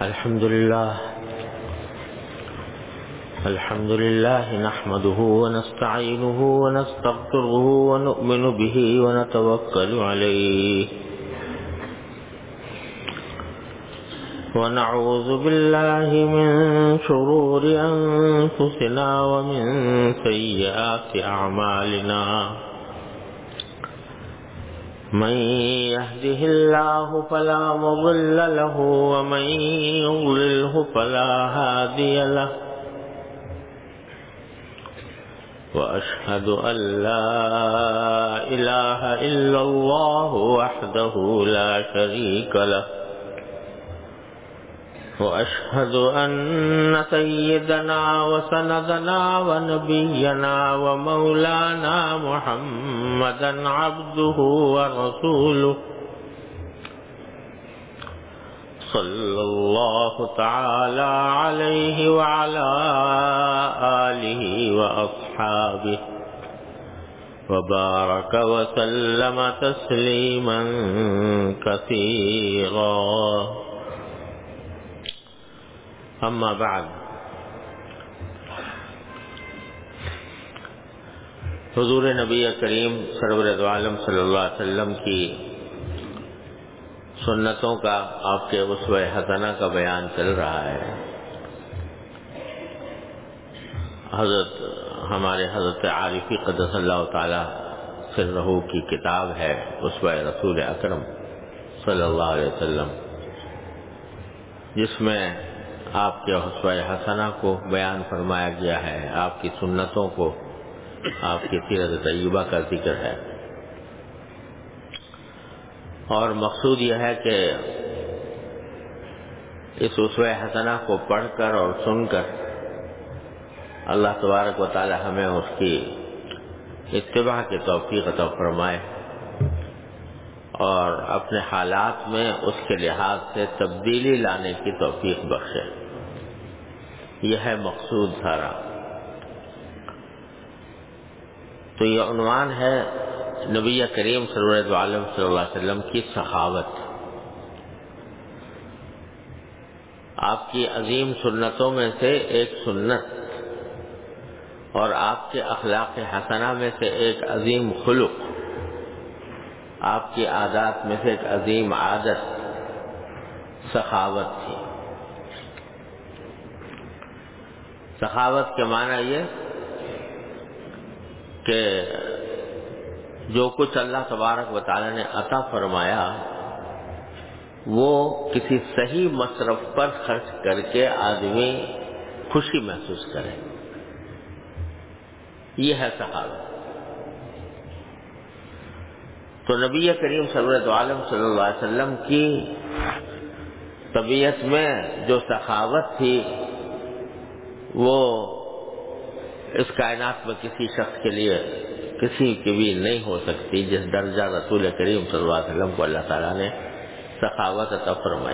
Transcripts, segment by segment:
الحمد لله نحمده ونستعينه ونستغفره ونؤمن به ونتوكل عليه ونعوذ بالله من شرور أنفسنا ومن سيئات أعمالنا من يهده الله فلا مضل له ومن يضلله فلا هادي له وأشهد أن لا إله إلا الله وحده لا شريك له وأشهد أن سيدنا وسندنا ونبينا ومولانا محمدا عبده ورسوله صلى الله تعالى عليه وعلى آله وأصحابه وبارك وسلم تسليما كثيرا اما بعد حضور نبی کریم سرور دو عالم صلی اللہ علیہ وسلم کی سنتوں کا، آپ کے اسوہ حسنہ کا بیان چل رہا ہے۔ ہمارے حضرت عارفی قدس اللہ تعالی سرہ کی کتاب ہے اسوہ رسول اکرم صلی اللہ علیہ وسلم، جس میں آپ کے اسوہ حسنہ کو بیان فرمایا گیا ہے، آپ کی سنتوں کو، آپ کی سیرت طیبہ کا ذکر ہے۔ اور مقصود یہ ہے کہ اس اسوہ حسنہ کو پڑھ کر اور سن کر اللہ تبارک و تعالی ہمیں اس کی اتباع کی توفیق عطا فرمائے اور اپنے حالات میں اس کے لحاظ سے تبدیلی لانے کی توفیق بخشے۔ یہ ہے مقصود سارا۔ تو یہ عنوان ہے نبی کریم سرور دو عالم صلی اللہ علیہ وسلم کی سخاوت۔ آپ کی عظیم سنتوں میں سے ایک سنت اور آپ کے اخلاق حسنہ میں سے ایک عظیم خلق، آپ کی عادات میں سے ایک عظیم عادت سخاوت تھی۔ سخاوت کے معنی یہ کہ جو کچھ اللہ تبارک و تعالی نے عطا فرمایا وہ کسی صحیح مصرف پر خرچ کر کے آدمی خوشی محسوس کرے، یہ ہے سخاوت۔ تو نبی کریم صلی اللہ علیہ وسلم کی طبیعت میں جو سخاوت تھی وہ اس کائنات میں کسی شخص کے لیے کسی کی بھی نہیں ہو سکتی، جس درجہ رسول کریم صلی اللہ علیہ وسلم کو اللہ تعالیٰ نے سخاوت عطا فرمائی۔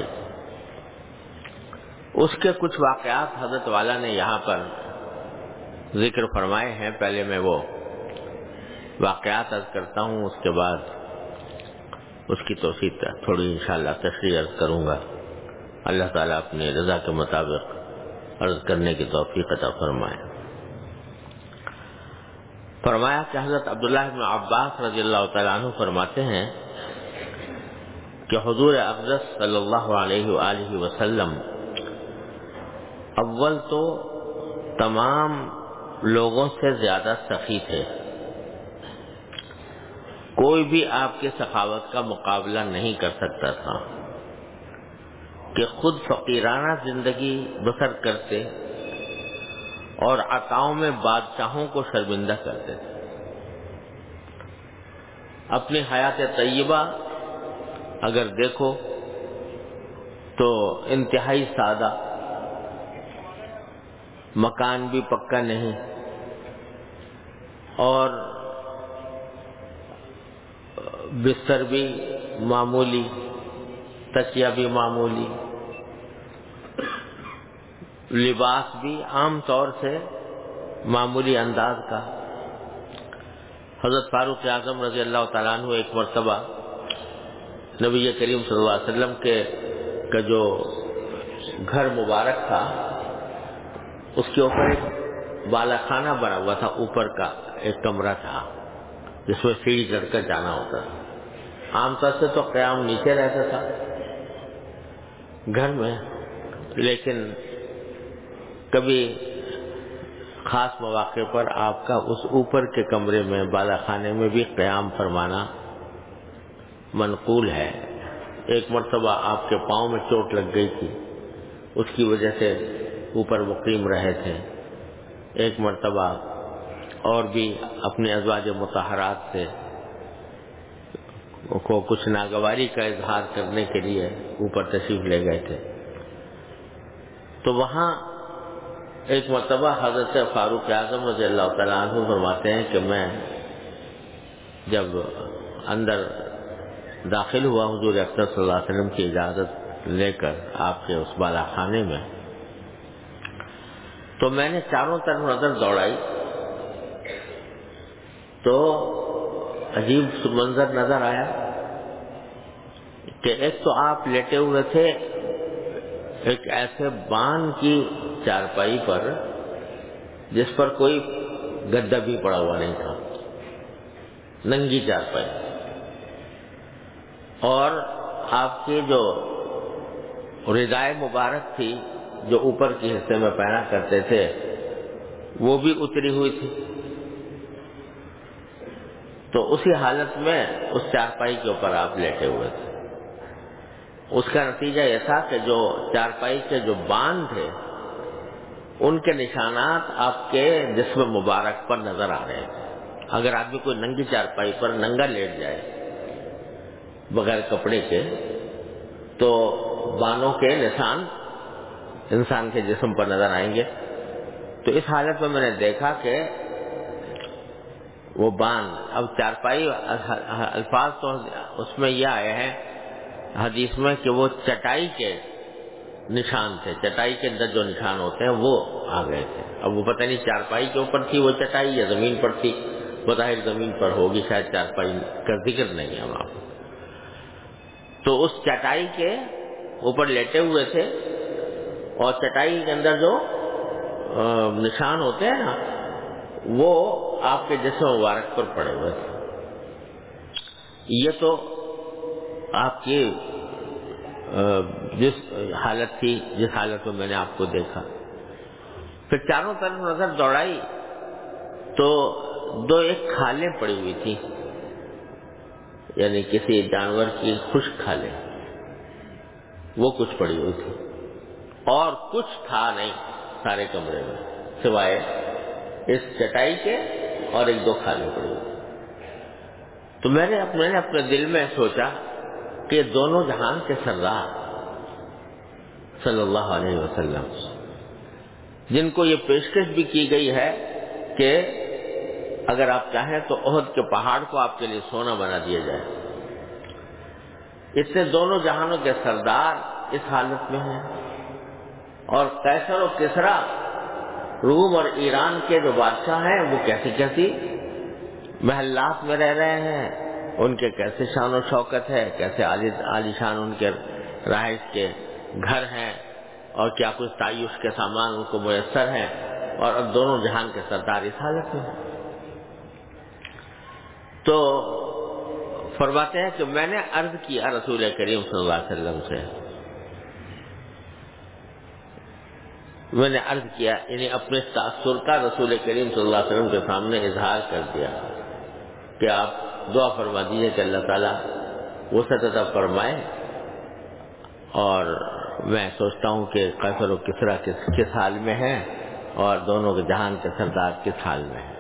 اس کے کچھ واقعات حضرت والا نے یہاں پر ذکر فرمائے ہیں۔ پہلے میں وہ واقعات عرض کرتا ہوں، اس کے بعد اس کی توسیع تھوڑی انشاءاللہ تشریح عرض کروں گا۔ اللہ تعالیٰ اپنی رضا کے مطابق عرض کرنے کی توفیق عطا فرمائے۔ فرمایا کہ حضرت عبداللہ بن عباس رضی اللہ تعالیٰ عنہ فرماتے ہیں کہ حضور اقدس صلی اللہ علیہ وآلہ وسلم اول تو تمام لوگوں سے زیادہ سخی تھے، کوئی بھی آپ کی سخاوت کا مقابلہ نہیں کر سکتا تھا کہ خود فقیرانہ زندگی بسر کرتے اور عطاؤں میں بادشاہوں کو شرمندہ کرتے تھے۔ اپنی حیات طیبہ اگر دیکھو تو انتہائی سادہ، مکان بھی پکا نہیں اور بستر بھی معمولی، تکیہ بھی معمولی، لباس بھی عام طور سے معمولی انداز کا۔ حضرت فاروق اعظم رضی اللہ تعالیٰ عنہ ایک مرتبہ نبی کریم صلی اللہ علیہ وسلم کا جو گھر مبارک تھا، اس کے اوپر ایک بالا خانہ بنا ہوا تھا، اوپر کا ایک کمرہ تھا جس میں سیڑھی چڑھ کر جانا ہوتا تھا۔ عام طور سے تو قیام نیچے رہتا تھا گھر میں، لیکن کبھی خاص مواقع پر آپ کا اس اوپر کے کمرے میں بالا خانے میں بھی قیام فرمانا منقول ہے۔ ایک مرتبہ آپ کے پاؤں میں چوٹ لگ گئی تھی، اس کی وجہ سے اوپر مقیم رہے تھے۔ ایک مرتبہ اور بھی اپنے ازواج مطہرات سے کو کچھ ناگواری کا اظہار کرنے کے لیے اوپر تشریف لے گئے تھے، تو وہاں ایک مرتبہ حضرت فاروق اعظم رضی اللہ تعالیٰ عنہ فرماتے ہیں کہ میں جب اندر داخل ہوا حضور اکرم صلی اللہ علیہ وسلم کی اجازت لے کر آپ کے اس بالا خانے میں، تو میں نے چاروں طرف نظر دوڑائی تو عجیب منظر نظر آیا کہ ایک تو آپ لیٹے ہوئے تھے ایک ایسے بان کی چارپائی پر جس پر کوئی گدا بھی پڑا ہوا نہیں تھا، ننگی چارپائی، اور آپ کی جو ردائے مبارک تھی جو اوپر کے حصے میں پہنا کرتے تھے وہ بھی اتری ہوئی تھی۔ تو اسی حالت میں اس چارپائی کے اوپر آپ لیٹے ہوئے تھے۔ اس کا نتیجہ یہ تھا کہ جو چارپائی کے جو بان تھے ان کے نشانات آپ کے جسم مبارک پر نظر آ رہے تھے۔ اگر آدمی کوئی ننگی چارپائی پر ننگا لیٹ جائے بغیر کپڑے کے تو بانوں کے نشان انسان کے جسم پر نظر آئیں گے۔ تو اس حالت میں نے دیکھا کہ وہ بان، اب چارپائی الفاظ تو اس میں یہ آئے ہیں حدیث میں کہ وہ چٹائی کے نشان تھے، چٹائی کے اندر جو نشان ہوتے ہیں وہ آ گئے تھے۔ اب وہ پتہ نہیں چارپائی کے اوپر تھی وہ چٹائی یا زمین پر تھی، بظاہر زمین پر ہوگی، شاید چارپائی کا ذکر نہیں ہے وہاں۔ تو اس چٹائی کے اوپر لیٹے ہوئے تھے اور چٹائی کے اندر جو نشان ہوتے ہیں نا وہ آپ کے جسم مبارک پر پڑے ہوئے تھے۔ یہ تو آپ کی جس حالت تھی، جس حالت میں میں نے آپ کو دیکھا۔ پھر چاروں طرف نظر دوڑائی تو دو ایک کھالیں پڑی ہوئی تھی، یعنی کسی جانور کی خشک کھالیں، وہ کچھ پڑی ہوئی تھی، اور کچھ تھا نہیں سارے کمرے میں سوائے اس چٹائی کے اور ایک دو کھالیں پڑی ہوئی۔ تو میں نے اپنے دل میں سوچا کہ دونوں جہان کے سردار صلی اللہ علیہ وسلم، جن کو یہ پیشکش بھی کی گئی ہے کہ اگر آپ چاہیں تو احد کے پہاڑ کو آپ کے لیے سونا بنا دیا جائے، اس سے دونوں جہانوں کے سردار اس حالت میں ہیں، اور قیصر و کسریٰ روم اور ایران کے جو بادشاہ ہیں وہ کیسی کیسی محلات میں رہ رہے ہیں، ان کے کیسے شان و شوکت ہے، کیسے عالی شان ان کے رہائش کے گھر ہیں، اور کیا کچھ تعیش کے سامان ان کو میسر ہیں، اور اب دونوں جہان کے سردار اس حالت میں ہیں۔ تو فرماتے ہیں کہ میں نے عرض کیا رسول کریم صلی اللہ علیہ وسلم سے، میں نے عرض کیا، یعنی اپنے تاثر کا رسول کریم صلی اللہ علیہ وسلم کے سامنے اظہار کر دیا کہ آپ دعا فرما دیجیے کہ اللہ تعالیٰ وسعت عطا فرمائے، اور میں سوچتا ہوں کہ قیصر و کسریٰ کس حال میں ہیں اور دونوں کے جہان کے سردار کس حال میں ہیں۔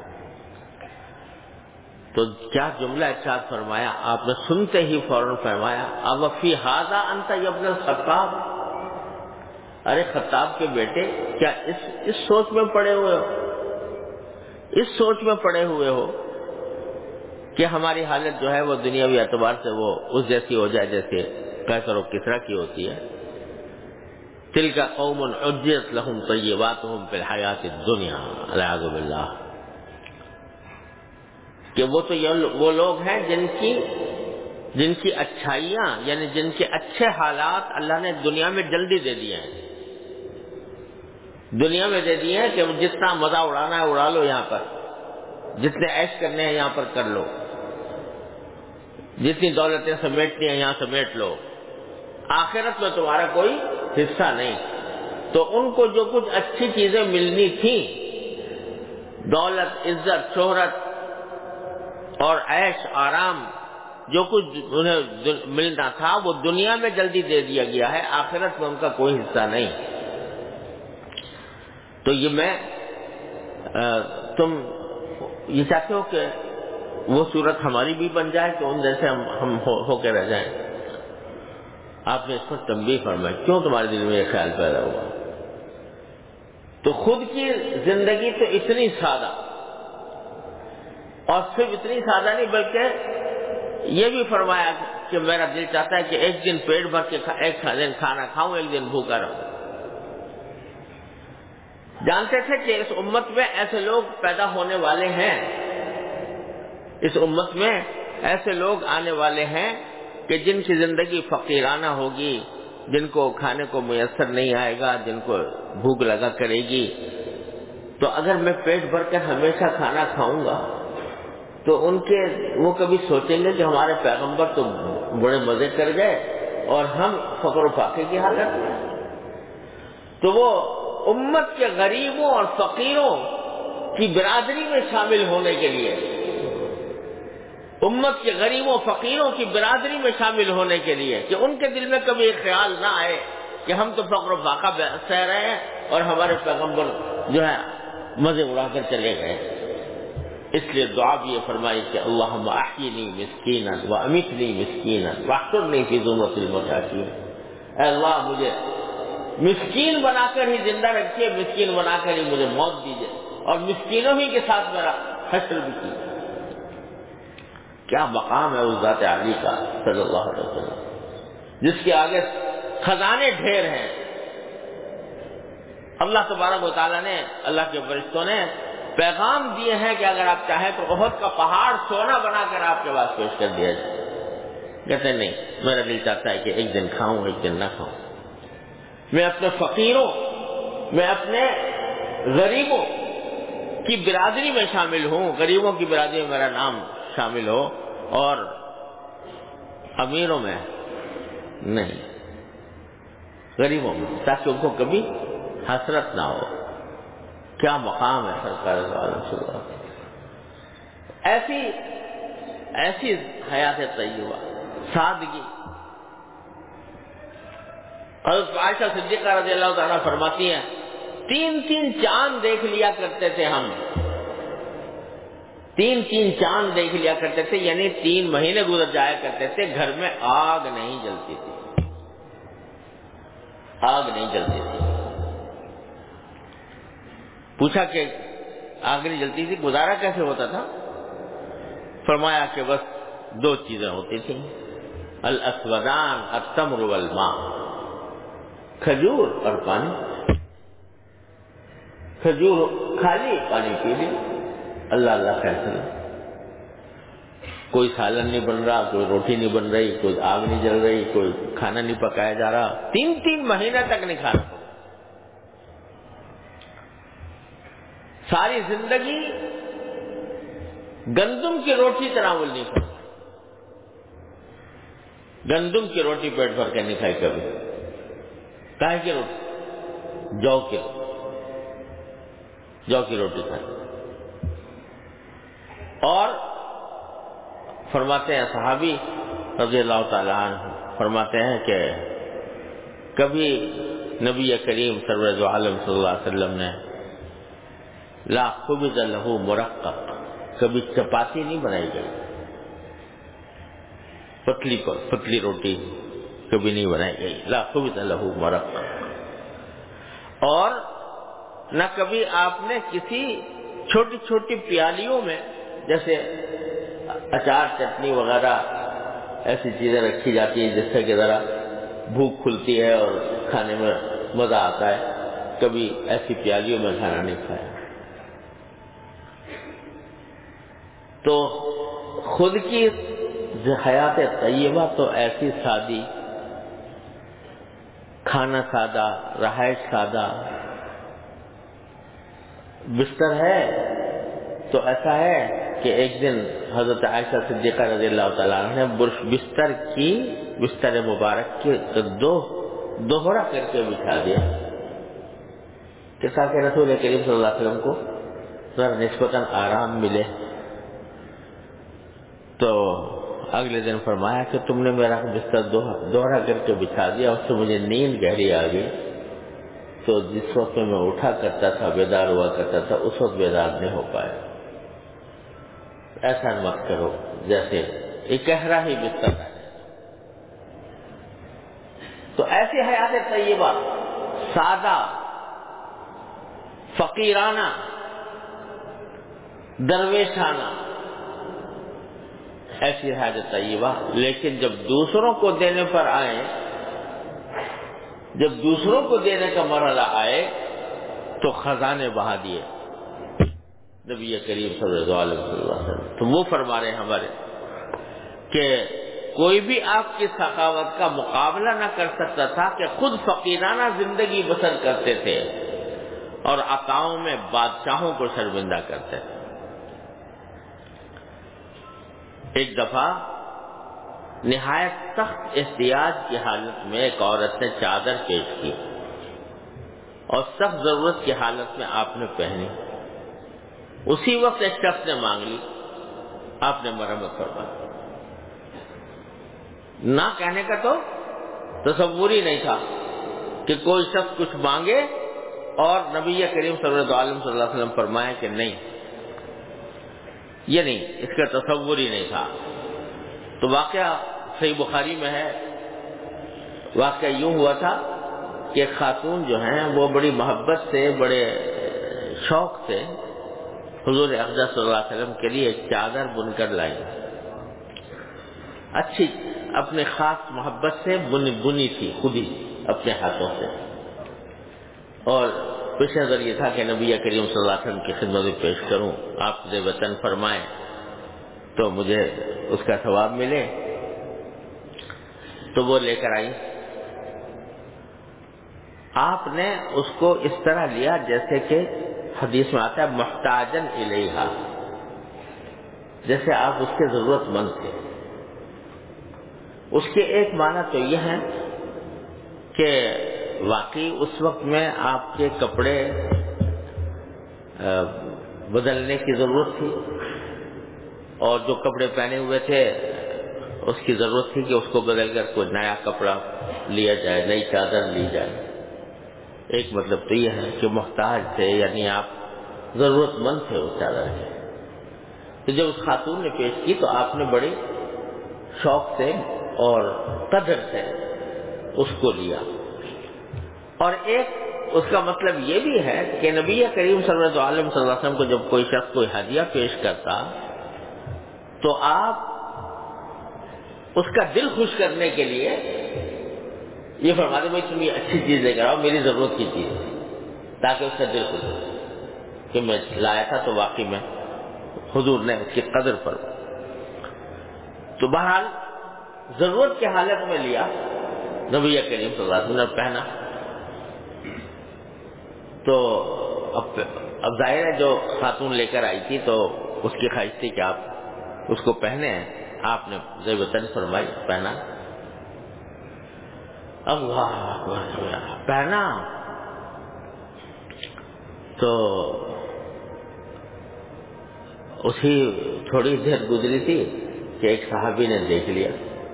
تو کیا جملہ ارشاد فرمایا آپ نے، سنتے ہی فوراً فرمایا اب فی ھذا انت یا ابن الخطاب، ارے خطاب کے بیٹے کیا اس سوچ میں پڑے ہوئے ہو، اس سوچ میں پڑے ہوئے ہو کہ ہماری حالت جو ہے وہ دنیاوی اعتبار سے وہ اس جیسی ہو جائے جیسے قیصر و کسریٰ کی ہوتی ہے۔ تلک قوم عجلت لهم طیباتهم فی الحیات الدنیا والعیاذ باللہ، کہ وہ تو وہ لوگ ہیں جن کی اچھائیاں، یعنی جن کے اچھے حالات اللہ نے دنیا میں جلدی دے دیے ہیں، دنیا میں دے دیے ہیں کہ جتنا مزہ اڑانا ہے اڑا لو یہاں پر، جتنے عیش کرنے ہیں یہاں پر کر لو، جتنی دولتیں سمیٹنی ہیں یہاں سمیٹ لو، آخرت میں تمہارا کوئی حصہ نہیں۔ تو ان کو جو کچھ اچھی چیزیں ملنی تھیں، دولت، عزت، شہرت اور عیش آرام، جو کچھ انہیں ملنا تھا وہ دنیا میں جلدی دے دیا گیا ہے، آخرت میں ان کا کوئی حصہ نہیں۔ تو یہ تم یہ چاہتے ہو کہ وہ صورت ہماری بھی بن جائے کہ ان جیسے ہم ہو کے رہ جائیں؟ آپ نے اس پر تنبیہ فرمائی، کیوں تمہارے دل میں یہ خیال پیدا ہوا؟ تو خود کی زندگی تو اتنی سادہ، اور صرف اتنی سادہ نہیں بلکہ یہ بھی فرمایا کہ میرا دل چاہتا ہے کہ ایک دن پیٹ بھر کے ایک دن کھانا کھاؤں، ایک دن بھوکا رہوں۔ جانتے تھے کہ اس امت میں ایسے لوگ پیدا ہونے والے ہیں، اس امت میں ایسے لوگ آنے والے ہیں کہ جن کی زندگی فقیرانہ ہوگی، جن کو کھانے کو میسر نہیں آئے گا، جن کو بھوک لگا کرے گی۔ تو اگر میں پیٹ بھر کر ہمیشہ کھانا کھاؤں گا تو وہ کبھی سوچیں گے کہ ہمارے پیغمبر تو بڑے مزے کر گئے اور ہم فقر و فاقے کی حالت میں۔ تو وہ امت کے غریبوں اور فقیروں کی برادری میں شامل ہونے کے لیے، امت کے غریبوں فقیروں کی برادری میں شامل ہونے کے لیے، کہ ان کے دل میں کبھی ایک خیال نہ آئے کہ ہم تو فقر و فاقہ سہ رہے ہیں اور ہمارے پیغمبر جو ہے مزے اڑا کر چلے گئے۔ اس لیے دعا بھی یہ فرمائی کہ اللہم احیینی مسکینا وامیتنی مسکینا واحشرنی فی زمرۃ المساکین، اے اللہ مجھے مسکین بنا کر ہی زندہ رکھیے، مسکین بنا کر ہی مجھے موت دیجیے، اور مسکینوں ہی کے ساتھ میرا حشر بھی کیجیے۔ کیا مقام ہے اس ذات عالی کا صلی اللہ علیہ وسلم، جس کے آگے خزانے ڈھیر ہیں۔ اللہ تبارک و تعالیٰ نے، اللہ کے فرشتوں نے پیغام دیے ہیں کہ اگر آپ چاہیں تو احد کا پہاڑ سونا بنا کر آپ کے پاس پیش کر دیا جائے۔ کہتے نہیں، میرا دل چاہتا ہے کہ ایک دن کھاؤں ایک دن نہ کھاؤں، میں اپنے فقیروں، میں اپنے غریبوں کی برادری میں شامل ہوں، غریبوں کی برادری میں میرا نام شامل ہو، اور امیروں میں نہیں، غریبوں میں، تاکہ ان کو کبھی حسرت نہ ہو۔ کیا مقام ہے سرکار عالم صلی اللہ علیہ وسلم، ایسی حیات طیبہ، سادگی۔ حضرت عائشہ صدیقہ رضی اللہ تعالیٰ فرماتی ہیں 3 چاند دیکھ لیا کرتے تھے ہم، 3 چاند دیکھ لیا کرتے تھے، یعنی 3 مہینے گزر جایا کرتے تھے، گھر میں آگ نہیں جلتی تھی، آگ نہیں جلتی تھی۔ پوچھا کہ آگ نہیں جلتی تھی، گزارا کیسے ہوتا تھا؟ فرمایا کہ بس 2 چیزیں ہوتی تھیں، الاسودان التمر والماء، کھجور اور پانی۔ کھجور کھا لی، پانی پی لی، اللہ اللہ فیصلہ۔ کوئی سالن نہیں بن رہا، کوئی روٹی نہیں بن رہی، کوئی آگ نہیں جل رہی، کوئی کھانا نہیں پکایا جا رہا، 3 مہینے تک نہیں کھانا۔ ساری زندگی گندم کی روٹی تناول نہیں کھائی، گندم کی روٹی پیٹ بھر کے نہیں کھائی کبھی۔ کاہے کی روٹی؟ جو کی روٹی کھائی۔ اور فرماتے ہیں صحابی رضی اللہ تعالیٰ عنہ فرماتے ہیں کہ کبھی نبی کریم سرور عالم صلی اللہ علیہ وسلم نے لا خبز لہ مرقق، کبھی چپاتی نہیں بنائی گئی، پتلی روٹی کبھی نہیں بنائی گئی، لا خبز لہ مرقق۔ اور نہ کبھی آپ نے کسی چھوٹی چھوٹی پیالیوں میں، جیسے اچار چٹنی وغیرہ ایسی چیزیں رکھی جاتی ہیں جس سے کہ ذرا بھوک کھلتی ہے اور کھانے میں مزہ آتا ہے، کبھی ایسی پیالیوں میں کھانا نہیں کھایا۔ تو خود کی حیات طیبہ تو ایسی سادی، کھانا سادہ، رہائش سادہ، بستر ہے تو ایسا ہے کہ ایک دن حضرت عائشہ صدیقہ رضی اللہ تعالیٰ عنہ نے بستر مبارک کی دوہرا کر کے بچھا دیا کہ تاکہ رسول کریم صلی اللہ علیہ وسلم کو ذرا نسبتاً آرام ملے. تو اگلے دن فرمایا کہ تم نے میرا بستر دوہرا کر کے بچھا دیا، اس سے مجھے نیند گہری آ گئی، تو جس وقت میں اٹھا کرتا تھا بیدار ہوا کرتا تھا اس وقت بیدار نہیں ہو پایا. ایسا مت کرو جیسے ایک گہرا ہی بستر ہے. تو ایسی حیات طیبہ، سادہ، فقیرانہ، درویشانہ، ایسی حیات طیبہ، لیکن جب دوسروں کو دینے پر آئے، جب دوسروں کو دینے کا مرحلہ آئے تو خزانے بہا دیے نبی کریم صلی اللہ علیہ وسلم. تو وہ فرما رہے ہیں ہمارے کہ کوئی بھی آپ کی سخاوت کا مقابلہ نہ کر سکتا تھا کہ خود فقیرانہ زندگی بسر کرتے تھے اور عطاؤں میں بادشاہوں کو شرمندہ کرتے تھے. ایک دفعہ نہایت سخت احتیاج کی حالت میں ایک عورت نے چادر پیش کی اور سخت ضرورت کی حالت میں آپ نے پہنی. اسی وقت ایک شخص نے مانگ لی، آپ نے مرمت فرما دی. نہ کہنے کا تو تصور ہی نہیں تھا کہ کوئی شخص کچھ مانگے اور نبی کریم صلی اللہ علیہ وسلم فرمائے کہ نہیں، یہ نہیں، اس کا تصور ہی نہیں تھا. تو واقعہ صحیح بخاری میں ہے. واقعہ یوں ہوا تھا کہ خاتون جو ہیں وہ بڑی محبت سے، بڑے شوق سے حضور اقدس صلی اللہ علیہ وسلم کے لیے ایک چادر بن کر لائیں. اچھی، اپنے خاص محبت سے بنی تھی، خود ہی اپنے ہاتھوں سے. اور پیش نظر یہ تھا کہ نبی کریم صلی اللہ علیہ وسلم کی خدمت میں پیش کروں، آپ سے وطن فرمائیں تو مجھے اس کا ثواب ملے. تو وہ لے کر آئی. آپ نے اس کو اس طرح لیا جیسے کہ حدیث میں آتا ہے محتاجن الیہا، جیسے آپ اس کے ضرورت مند تھے. اس کے ایک معنی تو یہ ہے کہ واقعی اس وقت میں آپ کے کپڑے بدلنے کی ضرورت تھی اور جو کپڑے پہنے ہوئے تھے اس کی ضرورت تھی کہ اس کو بدل کر کوئی نیا کپڑا لیا جائے، نئی چادر لی جائے. ایک مطلب تو یہ ہے کہ محتاج تھے، یعنی آپ ضرورت مند تھے اس چادر کے. تو جب اس خاتون نے پیش کی تو آپ نے بڑے شوق سے اور قدر سے اس کو لیا. اور ایک اس کا مطلب یہ بھی ہے کہ نبی کریم صلی اللہ علیہ وسلم کو جب کوئی شخص کوئی ہدیہ پیش کرتا تو آپ اس کا دل خوش کرنے کے لیے یہ فرماتے بھائی تم یہ اچھی چیز لے کر آؤ، میری ضرورت کی چیز، تاکہ اس کا دل خوش ہو کہ میں لایا تھا تو واقعی میں حضور نے اس کی قدر پر. تو بہرحال ضرورت کی حالت میں لیا، نبی کریم صلی اللہ علیہ وسلم نے پہنا. تو اب ظاہر ہے جو خاتون لے کر آئی تھی تو اس کی خواہش تھی کہ آپ اس کو پہنے. آپ نے زیبتن فرمائی، پہنا. اللہ پہنا تو اسی تھوڑی دیر گزری تھی کہ ایک صحابی نے دیکھ لیا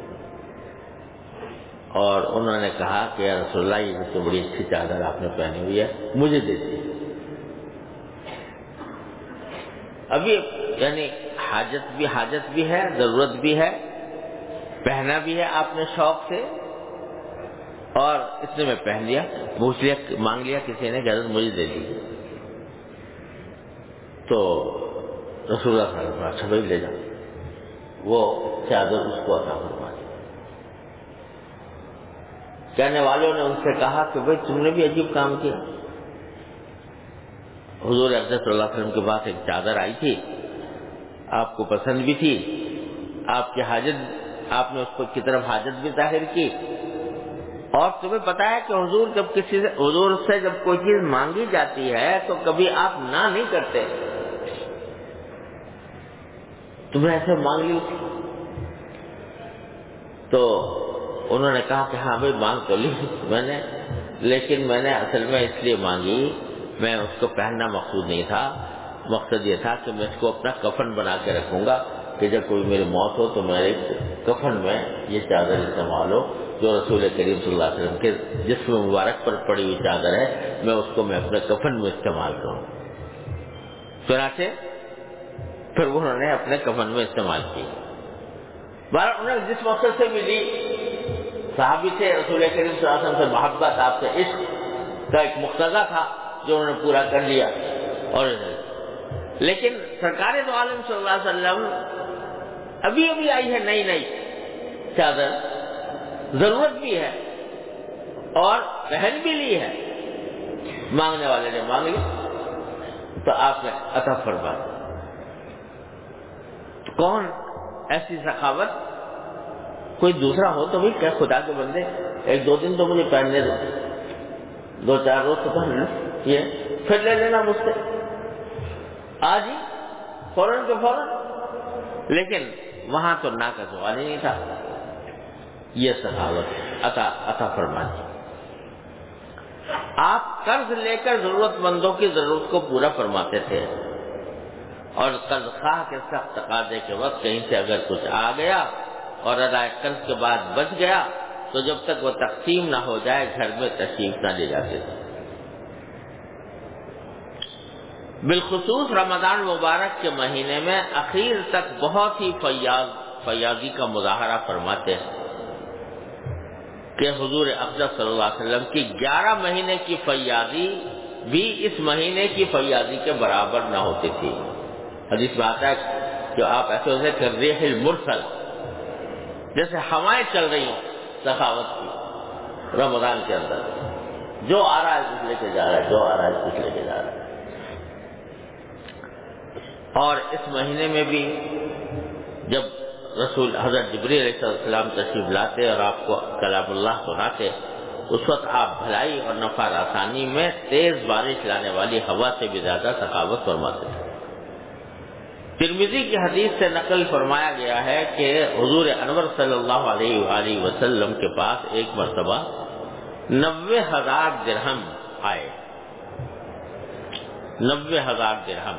اور انہوں نے کہا کہ یا رسول اللہ یہ تو بڑی اچھی چادر آپ نے پہنی ہوئی ہے، مجھے دے دیجیے. ابھی یعنی حاجت بھی ہے، ضرورت بھی ہے، پہنا بھی ہے آپ نے شوق سے، اور اس نے میں پہن لیا. پوچھ لیا، مانگ لیا کسی نے کہ حضرت مجھے دے دیجیے. تو رسول اللہ صلی اللہ علیہ وسلم اچھا بھائی لے جاؤ. وہ چادر اس کو عطا فرما دی. کہنے والوں نے ان سے کہا کہ بھائی تم نے بھی عجیب کام کیا. حضور اقدس صلی اللہ علیہ وسلم کے پاس ایک چادر آئی تھی، آپ کو پسند بھی تھی، آپ کی حاجت، آپ نے اس کو کی طرف حاجت بھی ظاہر کی، اور تمہیں پتا ہے کہ حضور سے جب کوئی چیز مانگی جاتی ہے تو کبھی آپ نہ نہیں کرتے. تمہیں ایسے مانگ لی تھی؟ تو انہوں نے کہا کہ ہاں بھائی مانگ تو لی میں نے، لیکن میں نے اصل میں اس لیے مانگی، میں اس کو پہننا مقصود نہیں تھا، مقصد یہ تھا کہ میں اس کو اپنا کفن بنا کے رکھوں گا کہ جب کوئی میری موت ہو تو میرے کفن میں یہ چادر استعمال ہو جو رسول کریم صلی اللہ علیہ وسلم کے جسم مبارک پر پڑی ہوئی چادر ہے، میں اس کو اپنے کفن میں استعمال کروں. چنانچہ پھر انہوں نے اپنے کفن میں استعمال کی. انہوں نے جس مقصد سے بھی لی، صحابی تھے، رسول کریم صلی اللہ علیہ وسلم سے محبت، آپ سے عشق کا ایک مقتضا تھا جو انہوں نے پورا کر لیا. اور لیکن سرکار دو عالم صلی اللہ علیہ وسلم ابھی ابھی آئی ہے نئی چادر، ضرورت بھی ہے اور پہن بھی لی ہے، مانگنے والے نے مانگ لی تو آپ نے عطا فرما دی. کون ایسی سخاوت؟ کوئی دوسرا ہو تو بھی کیا خدا کے بندے ایک دو دن تو مجھے پہننے دو، 2-4 روز تو پہن لو، یہ پھر لے لینا مجھ سے آج ہی فوراً کے فوراً. لیکن وہاں تو نہ کا سوال ہی نہیں تھا. یہ سخاوت عطا فرما دی. آپ قرض لے کر ضرورت مندوں کی ضرورت کو پورا فرماتے تھے، اور قرض خواہ کے سخت تقاضے کے وقت کہیں سے اگر کچھ آ گیا اور ادائے قرض کے بعد بچ گیا تو جب تک وہ تقسیم نہ ہو جائے گھر میں تشریف نہ لے جاتے تھے. بالخصوص رمضان مبارک کے مہینے میں اخیر تک بہت ہی فیاضی کا مظاہرہ فرماتے ہیں کہ حضور اقدس صلی اللہ علیہ وسلم کی 11 مہینے کی فیاضی بھی اس مہینے کی فیاضی کے برابر نہ ہوتی تھی. حدیث میں آتا ہے کہ آپ ایسے ہوتے کہ ریح المرسل، جیسے ہوائیں چل رہی ہیں سخاوت کی رمضان کے اندر، جو آ رہا ہے کچھ لے کے جا رہا ہے، جو آ رہا ہے کچھ لے کے جا رہا ہے. اور اس مہینے میں بھی جب رسول حضرت جبریل علیہ السلام تشریف لاتے اور آپ کو کلام اللہ سناتے، اس وقت آپ بھلائی اور نفع آسانی میں تیز بارش لانے والی ہوا سے بھی زیادہ سخاوت فرماتے تھے. ترمذی کی حدیث سے نقل فرمایا گیا ہے کہ حضور انور صلی اللہ علیہ وآلہ وسلم کے پاس ایک مرتبہ 90,000 درہم آئے. 90,000 درہم.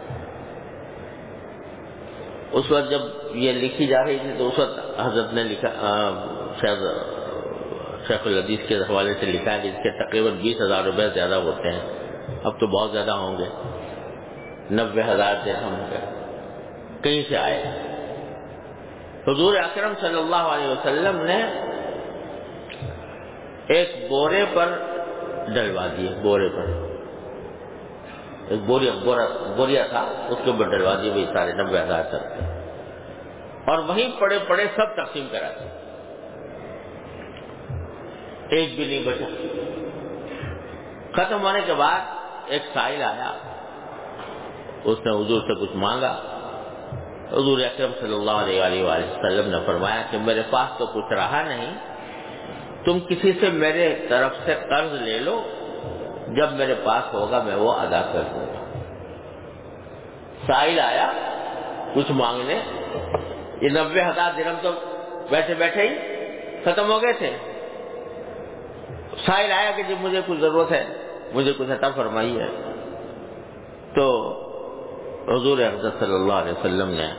اس وقت جب یہ لکھی جا رہی تھی تو اس وقت حضرت نے لکھا، شاید شیخ الحدیث کے حوالے سے لکھا ہے کہ اس کے تقریباً 20,000 روپے زیادہ ہوتے ہیں، اب تو بہت زیادہ ہوں گے. 90,000 درہم کہیں سے آئے. حضور اکرم صلی اللہ علیہ وسلم نے ایک بورے پر ڈلوا دیے، بورے پر ایک بوریا تھا، اس کے اوپر ڈلوا دیے وہی سارے 90,000 تک، اور وہیں پڑے پڑے سب تقسیم کرا دیے، ایک بھی نہیں بچا. ختم ہونے کے بعد ایک سائل آیا، اس نے حضور سے کچھ مانگا. حضور اکرم صلی اللہ علیہ وآلہ وسلم نے فرمایا کہ میرے پاس تو کچھ رہا نہیں، تم کسی سے میرے طرف سے قرض لے لو، جب میرے پاس ہوگا میں وہ ادا کر دوں گا. سائل آیا کچھ مانگنے، یہ 90,000 درہم تو بیٹھے بیٹھے ہی ختم ہو گئے تھے. سائل آیا کہ جب مجھے کچھ ضرورت ہے، مجھے کچھ عطا فرمائی ہے. تو حضور اقدس صلی اللہ علیہ وسلم نے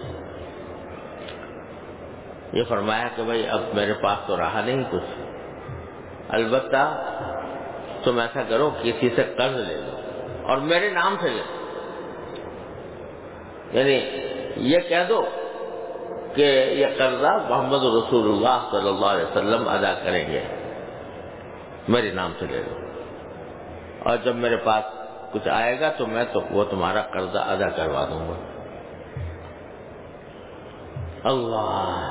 یہ فرمایا کہ بھائی اب میرے پاس تو رہا نہیں کچھ، البتہ تم ایسا کرو کسی سے قرض لے لو اور میرے نام سے لے لو. یعنی یہ کہہ دو کہ یہ قرضہ محمد رسول اللہ صلی اللہ علیہ وسلم ادا کریں گے، میرے نام سے لے لو، اور جب میرے پاس کچھ آئے گا تو میں تو وہ تمہارا قرضہ ادا کروا دوں گا. اللہ،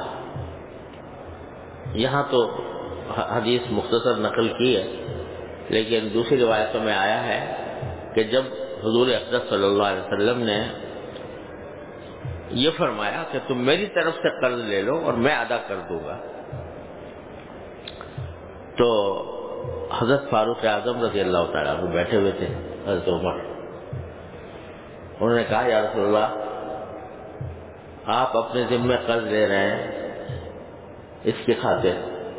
یہاں تو حدیث مختصر نقل کی ہے، لیکن دوسری روایتوں میں آیا ہے کہ جب حضور اقدس صلی اللہ علیہ وسلم نے یہ فرمایا کہ تم میری طرف سے قرض لے لو اور میں ادا کر دوں گا، تو حضرت فاروق اعظم رضی اللہ تعالیٰ عنہ بیٹھے ہوئے تھے، حضرت عمر. انہوں نے کہا یا رسول اللہ، آپ اپنے ذمہ قرض لے رہے ہیں اس کی خاطر،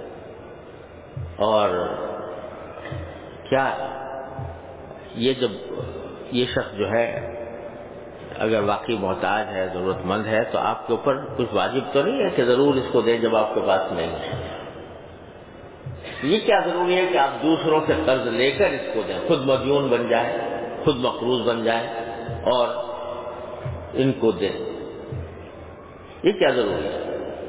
اور کیا یہ جب یہ شخص جو ہے اگر واقعی محتاج ہے، ضرورت مند ہے، تو آپ کے اوپر کچھ واجب تو نہیں ہے کہ ضرور اس کو دیں جب آپ کے پاس نہیں ہے؟ یہ کیا ضروری ہے کہ آپ دوسروں سے قرض لے کر اس کو دیں، خود مدیون بن جائے، خود مقروض بن جائے اور ان کو دیں؟ یہ کیا ضروری ہے؟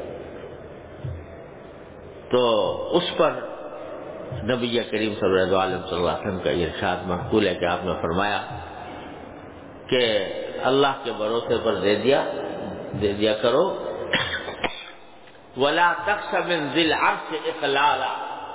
تو اس پر نبی کریم صلی اللہ علیہ وسلم کا ارشاد منقول ہے کہ آپ نے فرمایا کہ اللہ کے بھروسے پر دے دیا کرو. وَلَا تَخْشَ مِنْ ذِي الْعَرْشِ إِقْلَالًا،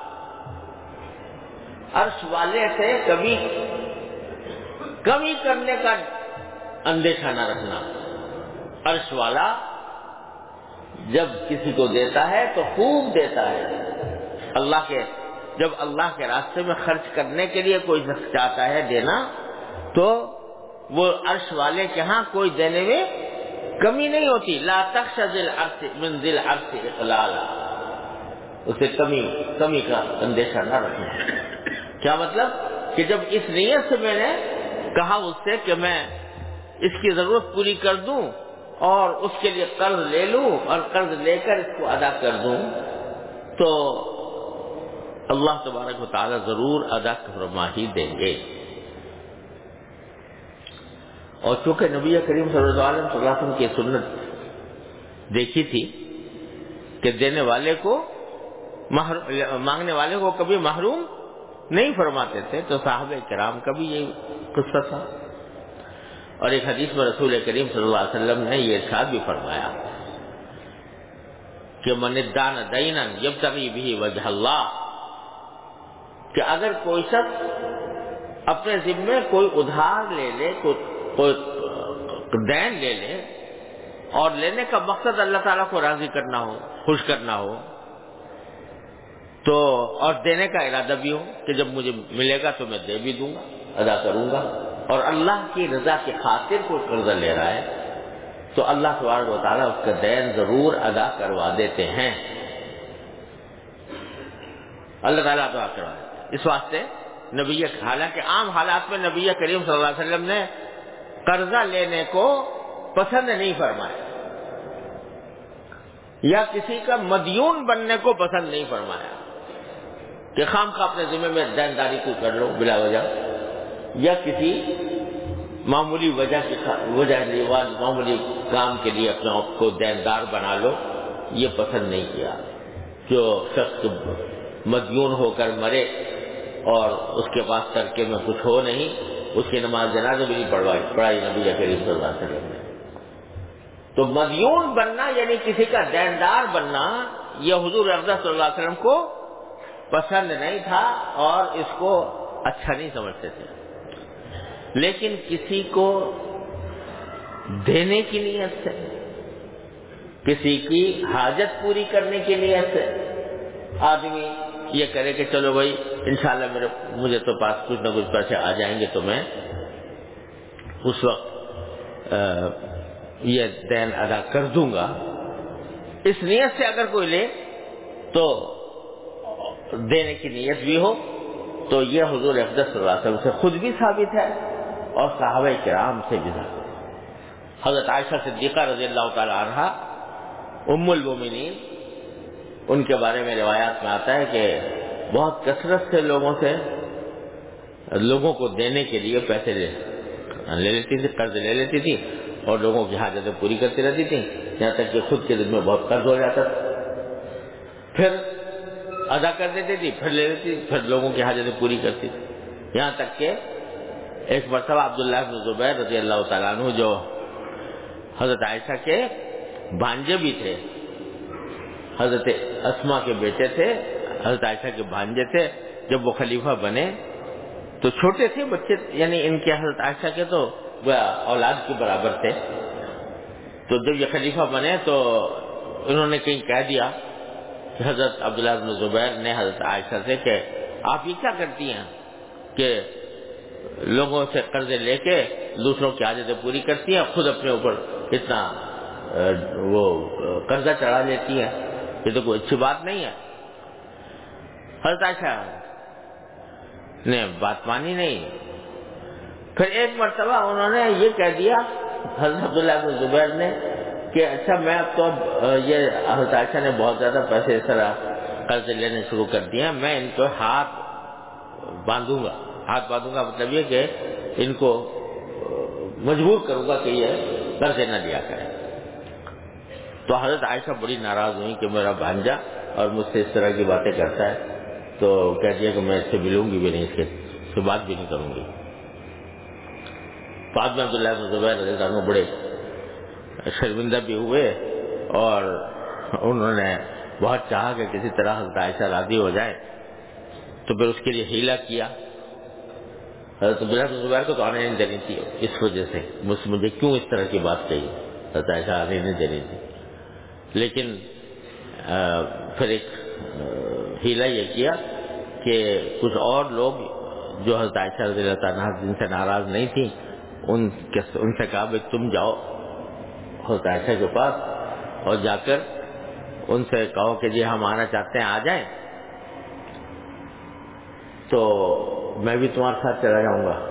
عرش والے سے کبھی کمی کرنے کا اندیشہ نہ رکھنا. عرش والا جب کسی کو دیتا ہے تو خوب دیتا ہے. جب اللہ کے راستے میں خرچ کرنے کے لیے کوئی شخص چاہتا ہے دینا، تو وہ عرش والے کے ہاں کوئی دینے میں کمی نہیں ہوتی. لا تخش من ذی العرش اقلالا، اسے کمی کا اندیشہ نہ رکھنا. کیا مطلب کہ جب اس نیت سے میں نے کہا اس سے کہ میں اس کی ضرورت پوری کر دوں اور اس کے لیے قرض لے لوں اور قرض لے کر اس کو ادا کر دوں، تو اللہ تبارک و تعالی ضرور ادا فرما ہی دیں گے. اور چونکہ نبی کریم صلی اللہ علیہ وسلم کی سنت دیکھی تھی کہ دینے والے کو مانگنے والے کو کبھی محروم نہیں فرماتے تھے، تو صحابہ کرام کا بھی یہی قصہ تھا. اور ایک حدیث میں رسول کریم صلی اللہ علیہ وسلم نے یہ ارشاد بھی فرمایا کہ من ادان دینا یبتغی بہ وجہ اللہ، کہ اگر کوئی شخص اپنے ذمے کوئی ادھار لے لے، کوئی دین لے لے، اور لینے کا مقصد اللہ تعالیٰ کو راضی کرنا ہو، خوش کرنا ہو، تو اور دینے کا ارادہ بھی ہو کہ جب مجھے ملے گا تو میں دے بھی دوں گا، ادا کروں گا، اور اللہ کی رضا کی خاطر کوئی قرضہ لے رہا ہے، تو اللہ تبارک و تعالیٰ اس کا دین ضرور ادا کروا دیتے ہیں. اللہ تعالیٰ ادا کروا دیتے. اس واسطے حالانکہ عام حالات میں نبی کریم صلی اللہ علیہ وسلم نے قرضہ لینے کو پسند نہیں فرمایا، یا کسی کا مدیون بننے کو پسند نہیں فرمایا کہ خام خواہ اپنے ذمہ میں دینداری کو کر لو بلا وجہ، یا کسی معمولی معمولی کام کے لیے اپنے آپ کو دیندار بنا لو، یہ پسند نہیں کیا. جو شخص مدیون ہو کر مرے اور اس کے پاس ترکے میں کچھ ہو نہیں، اس کی نماز جنازہ بھی نہیں پڑھائی نبی کریم صلی اللہ علیہ وسلم نے. تو مدیون بننا یعنی کسی کا دیندار بننا، یہ حضور اقدس صلی اللہ علیہ وسلم کو پسند نہیں تھا اور اس کو اچھا نہیں سمجھتے تھے. لیکن کسی کو دینے کی نیت سے، کسی کی حاجت پوری کرنے کی نیت سے آدمی یہ کرے کہ چلو بھائی انشاءاللہ مجھے تو پاس کچھ نہ کچھ پیسے آ جائیں گے تو میں اس وقت یہ دین ادا کر دوں گا، اس نیت سے اگر کوئی لے تو دینے کی نیت بھی ہو، تو یہ حضور اقدس صلی اللہ علیہ وسلم سے خود بھی ثابت ہے اور صحابہ کرام سے بھی ثابت ہے. حضرت عائشہ صدیقہ رضی اللہ تعالی عنہا ام المومنین، ان کے بارے میں روایات میں آتا ہے کہ بہت کثرت سے لوگوں کو دینے کے لیے پیسے لے لیتی تھی، قرض لے لیتی تھی اور لوگوں کی حاجتیں پوری کرتی رہتی تھی، یہاں تک کہ خود کے دل میں بہت قرض ہو جاتا تھا، پھر ادا کر دیتی تھی، پھر لے لیتی، پھر لوگوں کی حاجتیں پوری کرتی تھی. یہاں تک کہ ایک مرتبہ عبداللہ بن زبیر رضی اللہ تعالیٰ عنہ، جو حضرت عائشہ کے بھانجے بھی تھے، حضرت اسما کے بیٹے تھے، حضرت عائشہ کے بھانجے تھے، جب وہ خلیفہ بنے تو چھوٹے تھے بچے، یعنی ان کے حضرت عائشہ کے تو اولاد کے برابر تھے. تو جب یہ خلیفہ بنے تو انہوں نے کہیں کہہ دیا کہ حضرت عبداللہ بن زبیر نے حضرت عائشہ سے کہ آپ یہ کیا کرتی ہیں کہ لوگوں سے قرضے لے کے دوسروں کی حاجتیں پوری کرتی ہیں، خود اپنے اوپر اتنا وہ قرضہ چڑھا لیتی ہیں، یہ تو کوئی اچھی بات نہیں ہے۔ حضرت عائشہ نے بات مانی نہیں۔ پھر ایک مرتبہ انہوں نے یہ کہہ دیا حضرت عبداللہ بن زبیر نے کہ اچھا میں اب تو یہ حضرت عائشہ نے بہت زیادہ پیسے اس طرح قرض لینے شروع کر دیے ہیں، میں ان کو ہاتھ باندھوں گا مطلب یہ کہ ان کو مجبور کروں گا کہ یہ قرضے نہ لیا کریں۔ تو حضرت عائشہ بڑی ناراض ہوئی کہ میرا بھانجا اور مجھ سے اس طرح کی باتیں کرتا ہے، تو کہہ دیا کہ میں اس سے ملوں گی بھی نہیں، اس سے بات بھی نہیں کروں گی۔ بعد میں عبداللہ بن زبیر رضی اللہ عنہ بڑے شرمندہ بھی ہوئے اور انہوں نے بہت چاہا کہ کسی طرح حضرت عائشہ راضی ہو جائے، تو پھر اس کے لیے حیلہ کیا۔ حضرت عبداللہ بن زبیر کو تو آنے نہیں دینی تھی، اس وجہ سے مجھے کیوں اس طرح کی بات کہی، حضرت عائشہ آنے نہیں دینی تھی، لیکن پھر ایک حیلہ یہ کیا کہ کچھ اور لوگ جو حضرت عائشہ رضی اللہ عنہا جن سے ناراض نہیں تھی ان سے کہا بھائی تم جاؤ حضرت عائشہ کے پاس اور جا کر ان سے کہو کہ جی ہم آنا چاہتے ہیں، آ جائیں، تو میں بھی تمہارے ساتھ چلا جاؤں گا۔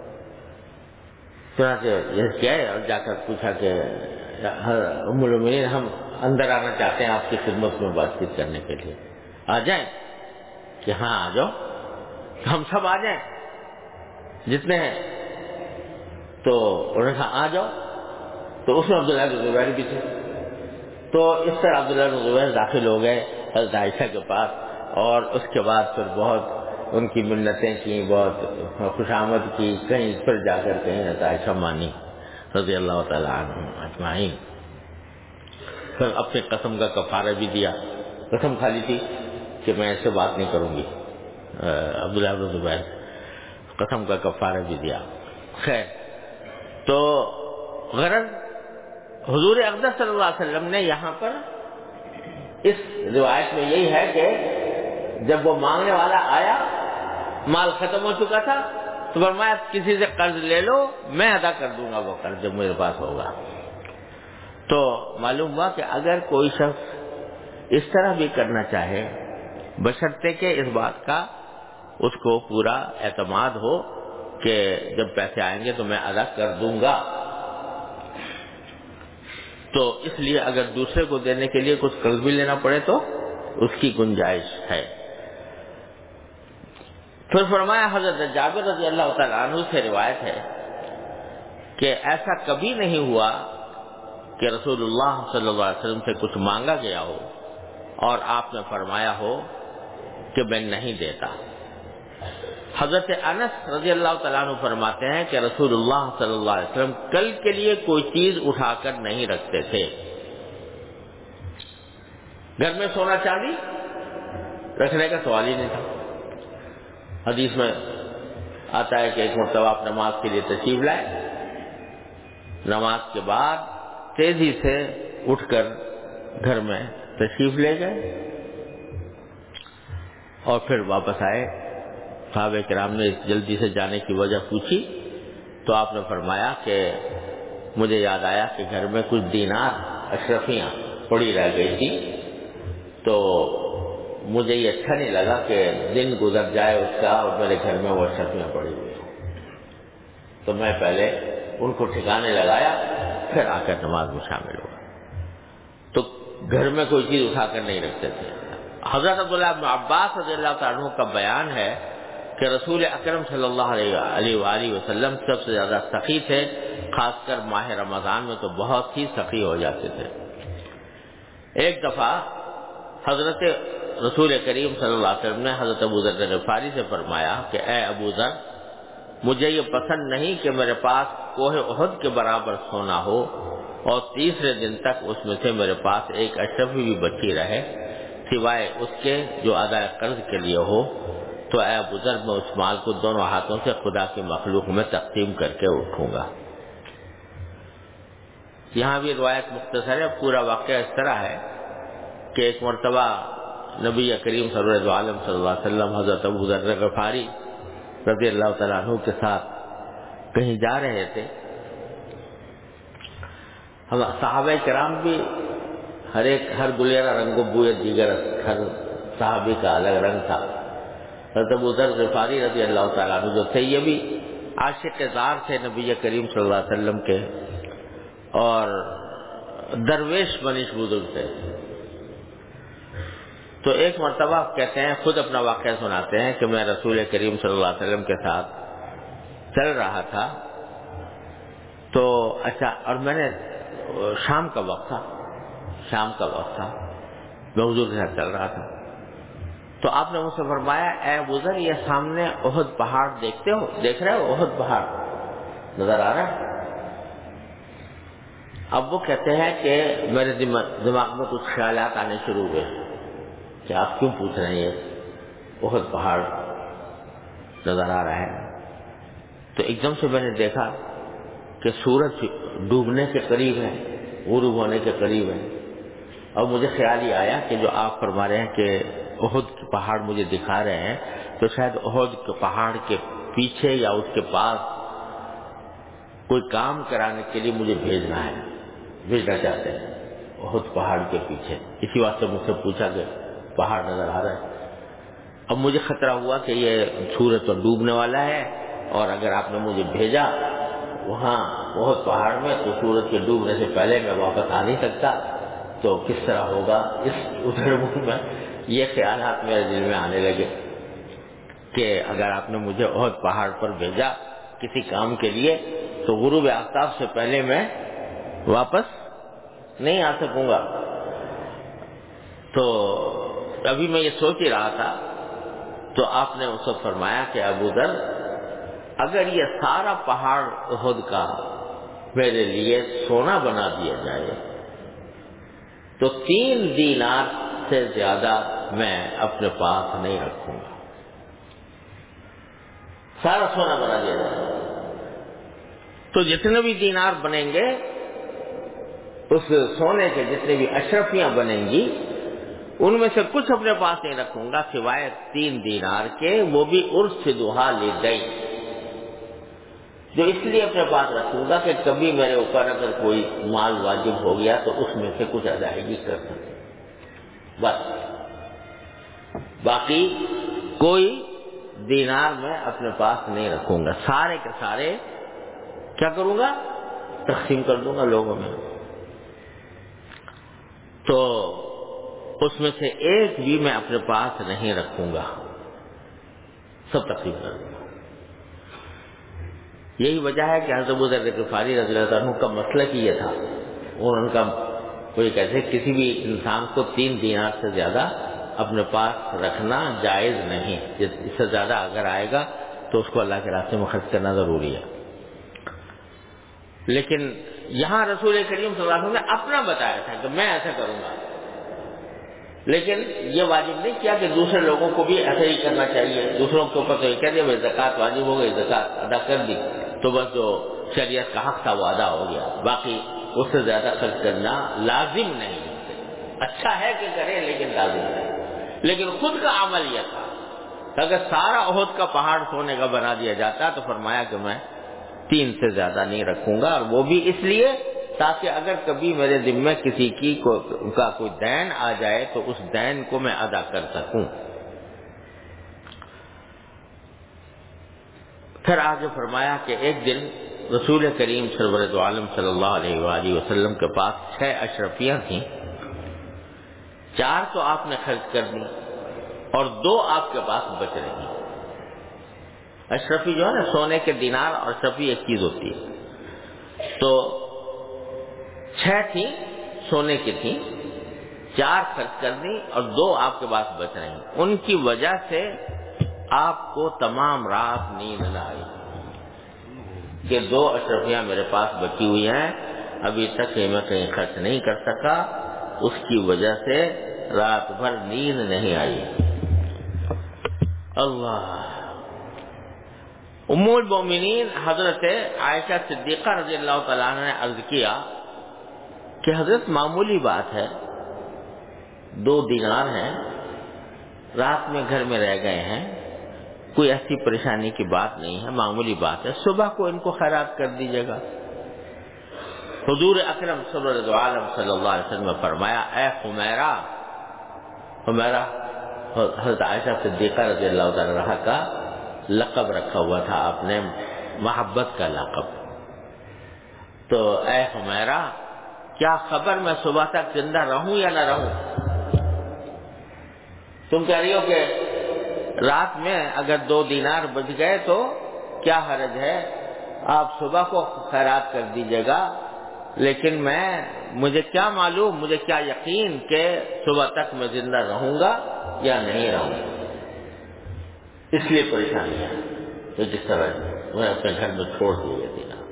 چنانچہ یہ کیا ہے اور جا کر پوچھا کہ ام المؤمنین ہم اندر آنا چاہتے ہیں آپ کی خدمت میں بات چیت کرنے کے لیے، آ جائیں؟ کہ ہاں آ جاؤ، ہم سب آ جائیں جتنے ہیں۔ تو انہوں نے کہا آ جاؤ، تو اس میں عبداللہ بن زبیر بھی تھے، تو اس طرح عبداللہ بن زبیر داخل ہو گئے حضرت عائشہ کے پاس، اور اس کے بعد پھر بہت ان کی منتیں کی، بہت خوش آمد کی، کہیں پھر جا کر کہیں حضرت عائشہ مانی رضی اللہ تعالیٰ عنہم اجمعین۔ پھر اپنے قسم کا کفارہ بھی دیا، قسم کھا لی تھی کہ میں ایسے بات نہیں کروں گی، عبداللہ بن زبیر قسم کا کفارہ بھی دیا۔ خیر، تو غرض حضور اقدس صلی اللہ علیہ وسلم نے یہاں پر اس روایت میں یہی ہے کہ جب وہ مانگنے والا آیا، مال ختم ہو چکا تھا، تو فرمایا کسی سے قرض لے لو، میں ادا کر دوں گا وہ قرض جب میرے پاس ہوگا۔ تو معلوم ہوا کہ اگر کوئی شخص اس طرح بھی کرنا چاہے، بشرطے کہ اس بات کا اس کو پورا اعتماد ہو کہ جب پیسے آئیں گے تو میں ادا کر دوں گا، تو اس لیے اگر دوسرے کو دینے کے لیے کچھ قرض بھی لینا پڑے تو اس کی گنجائش ہے۔ پھر فرمایا حضرت جابر رضی اللہ تعالیٰ عنہ سے روایت ہے کہ ایسا کبھی نہیں ہوا کہ رسول اللہ صلی اللہ علیہ وسلم سے کچھ مانگا گیا ہو اور آپ نے فرمایا ہو کہ میں نہیں دیتا۔ حضرت انس رضی اللہ تعالیٰ عنہ فرماتے ہیں کہ رسول اللہ صلی اللہ علیہ وسلم کل کے لیے کوئی چیز اٹھا کر نہیں رکھتے تھے، گھر میں سونا چاندی رکھنے کا سوال ہی نہیں تھا۔ حدیث میں آتا ہے کہ ایک مرتبہ آپ نماز کے لیے تشریف لائے، نماز کے بعد تیزی سے اٹھ کر گھر میں تشریف لے گئے اور پھر واپس آئے۔ صحابہ کرام نے اس جلدی سے جانے کی وجہ پوچھی تو آپ نے فرمایا کہ مجھے یاد آیا کہ گھر میں کچھ دینار اشرفیاں پڑی رہ گئی تھی، تو مجھے یہ اچھا نہیں لگا کہ دن گزر جائے اس کا اور میرے گھر میں وہ اشرفیاں پڑی ہوئی ہوں، تو میں پہلے ان کو ٹھکانے لگایا، پھر آ کر نماز میں شامل ہوا۔ تو گھر میں کوئی چیز اٹھا کر نہیں رکھتے تھے۔ حضرت عبداللہ بن عباس رضی اللہ تعالیٰ عنہ کا بیان ہے کہ رسول اکرم صلی اللہ علیہ وآلہ وسلم سب سے زیادہ سخی تھے، خاص کر ماہ رمضان میں تو بہت ہی سخی ہو جاتے تھے۔ ایک دفعہ حضرت رسول کریم صلی اللہ علیہ وسلم نے حضرت ابو ذر غفاری سے فرمایا کہ اے ابو ذر، مجھے یہ پسند نہیں کہ میرے پاس کوہ احد کے برابر سونا ہو اور تیسرے دن تک اس میں سے میرے پاس ایک اشرفی بھی بچی رہے سوائے اس کے جو ادا قرض کے لیے ہو، تو اے ابو ذر میں اس مال کو دونوں ہاتھوں سے خدا کی مخلوق میں تقسیم کر کے اٹھوں گا۔ یہاں بھی روایت مختصر ہے، پورا واقعہ اس طرح ہے کہ ایک مرتبہ نبی کریم سرور عالم صلی اللہ علیہ وسلم حضرت ابو ذر غفاری رضی اللہ تعالیٰ عنہ کے ساتھ کہیں جا رہے تھے. ہم صحابہ کرام بھی ہر گلیرا رنگ و بوئے دیگر ہر صحابی کا الگ رنگ تھا. حضرت ابو ذر غفاری رضی اللہ تعالیٰ عنہ جو تھے یہ بھی عاشق زار تھے نبی کریم صلی اللہ علیہ وسلم کے اور درویش بنش بزرگ تھے. تو ایک مرتبہ کہتے ہیں خود اپنا واقعہ سناتے ہیں کہ میں رسول کریم صلی اللہ علیہ وسلم کے ساتھ چل رہا تھا تو اچھا اور میں نے شام کا وقت تھا میں حضور کے ساتھ چل رہا تھا تو آپ نے مجھ سے فرمایا اے ابو ذر یہ سامنے احد پہاڑ دیکھ رہے ہو احد پہاڑ نظر آ رہا ہے. اب وہ کہتے ہیں کہ میرے دماغ میں کچھ خیالات آنے شروع ہوئے کہ آپ کیوں پوچھ رہے ہیں یہ احد پہاڑ نظر آ رہا ہے. تو ایک دم سے میں نے دیکھا کہ سورج ڈوبنے کے قریب ہے غروب ہونے کے قریب ہے اور مجھے خیال ہی آیا کہ جو آپ فرما رہے ہیں کہ احد کے پہاڑ مجھے دکھا رہے ہیں تو شاید احد کے پہاڑ کے پیچھے یا اس کے پاس کوئی کام کرانے کے لیے مجھے بھیجنا چاہتے ہیں احد پہاڑ کے پیچھے. اسی واسطے مجھ سے پوچھا کہ پہاڑ نظر آ رہا ہے. اب مجھے خطرہ ہوا کہ یہ سورج تو ڈوبنے والا ہے اور اگر آپ نے مجھے بھیجا وہاں بہت پہاڑ میں تو سورج کے ڈوبنے سے پہلے میں واپس آ نہیں سکتا تو کس طرح ہوگا. اس ادھر میں یہ خیالات میرے دل میں آنے لگے کہ اگر آپ نے مجھے احد پہاڑ پر بھیجا کسی کام کے لیے تو غروب آفتاب سے پہلے میں واپس نہیں آ سکوں گا. تو ابھی میں یہ سوچ ہی رہا تھا تو آپ نے اس وقت فرمایا کہ ابو ذر اگر یہ سارا پہاڑ احد کا میرے لیے سونا بنا دیا جائے تو 3 دینار سے زیادہ میں اپنے پاس نہیں رکھوں گا. سارا سونا بنا دیا جائے تو جتنے بھی دینار بنیں گے اس سونے کے جتنے بھی اشرفیاں بنیں گی ان میں سے کچھ اپنے پاس نہیں رکھوں گا سوائے 3 دینار کے وہ بھی عرس دہا لدئی جو اس لیے اپنے پاس رکھوں گا کہ کبھی میرے اوپر اگر کوئی مال واجب ہو گیا تو اس میں سے کچھ ادائیگی کر سکوں. بس باقی کوئی دینار میں اپنے پاس نہیں رکھوں گا. سارے کے سارے کیا کروں گا تقسیم کر دوں گا لوگوں میں. تو اس میں سے ایک بھی میں اپنے پاس نہیں رکھوں گا سب تقسیم کر دوں گا. یہی وجہ ہے کہ حضرت ابو ذر غفاری رضی اللہ عنہ کا مسلک ہی یہ تھا اور ان کا کوئی کہتے کسی بھی انسان کو 3 دینار سے زیادہ اپنے پاس رکھنا جائز نہیں. اس سے زیادہ اگر آئے گا تو اس کو اللہ کے راستے میں خرچ کرنا ضروری ہے. لیکن یہاں رسول کریم صلی اللہ علیہ وسلم نے اپنا بتایا تھا کہ میں ایسا کروں گا لیکن یہ واجب نہیں کیا کہ دوسرے لوگوں کو بھی ایسا ہی کرنا چاہیے. دوسروں کے اوپر تو یہ کہہ دیا بھائی زکوٰۃ واجب ہو گئی زکوٰۃ ادا کر دی تو بس جو شریعت کا حق تھا وہ ادا ہو گیا. باقی اس سے زیادہ خرچ کرنا لازم نہیں. اچھا ہے کہ کرے لیکن لازم نہیں. لیکن خود کا عمل یہ تھا کہ اگر سارا احد کا پہاڑ سونے کا بنا دیا جاتا تو فرمایا کہ میں 3 سے زیادہ نہیں رکھوں گا اور وہ بھی اس لیے تاکہ اگر کبھی میرے ذمے کسی کا کوئی دین آ جائے تو اس دین کو میں ادا کر سکوں. پھر آگے فرمایا کہ ایک دن رسول کریم سرور دو عالم صلی اللہ علیہ وآلہ وسلم کے پاس 6 اشرفیاں تھیں. 4 تو آپ نے خرچ کر دی اور 2 آپ کے پاس بچ رہی. اشرفی جو ہے نا سونے کے دینار اور اشرفی ایک چیز ہوتی ہے. تو 6 تھی سونے کی تھی 4 خرچ کر دی اور 2 آپ کے پاس بچ رہی. ان کی وجہ سے آپ کو تمام رات نیند نہ آئی کہ 2 اشرفیاں میرے پاس بچی ہوئی ہیں ابھی تک یہ میں کہیں خرچ نہیں کر سکا. اس کی وجہ سے رات بھر نیند نہیں آئی. اللہ. ام المؤمنین حضرت عائشہ صدیقہ رضی اللہ تعالیٰ عنہ نے عرض کیا کہ حضرت معمولی بات ہے 2 دینار ہیں رات میں گھر میں رہ گئے ہیں، کوئی ایسی پریشانی کی بات نہیں ہے، معمولی بات ہے، صبح کو ان کو خیرات کر دیجیے گا۔ حضور اکرم صلی اللہ علیہ وسلم نے فرمایا، اے حمیرہ، حمیرہ حضرت عائشہ صدیقہ رضی اللہ تعالی عنہا کا لقب رکھا ہوا تھا آپ نے، محبت کا لقب۔ تو اے حمیرہ، کیا خبر میں صبح تک زندہ رہوں یا نہ رہوں؟ تم کہہ رہی ہو کہ رات میں اگر 2 دینار بچ گئے تو کیا حرج ہے، آپ صبح کو خیرات کر دیجیے گا، لیکن مجھے کیا معلوم، مجھے کیا یقین کہ صبح تک میں زندہ رہوں گا یا نہیں رہوں گا۔ اس لیے پریشانی ہے تو جس طرح میں اپنے گھر میں چھوڑ دیے تھی نا۔